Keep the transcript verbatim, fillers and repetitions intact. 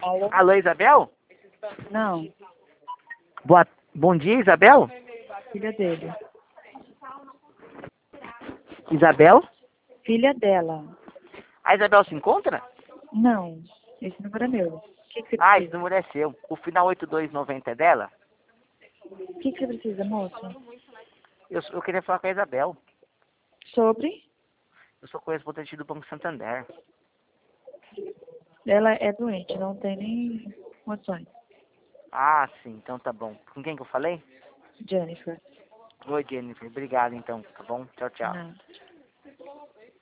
Alô? Alô, Isabel? Não, Boa... Bom dia, Isabel? filha dele. Isabel? Filha dela. A Isabel se encontra? Não, esse número é meu. O que, que você Ah, esse precisa? número é seu. O final oito dois noventa é dela? O que, que você precisa, moço? Eu, eu queria falar com a Isabel. Sobre? Eu sou correspondente do Banco Santander. Ela é doente, não tem nem condições. Ah, sim, então tá bom. Com quem que eu falei? Jennifer. Oi, Jennifer. Obrigado, então. Tá bom? Tchau, tchau. Não.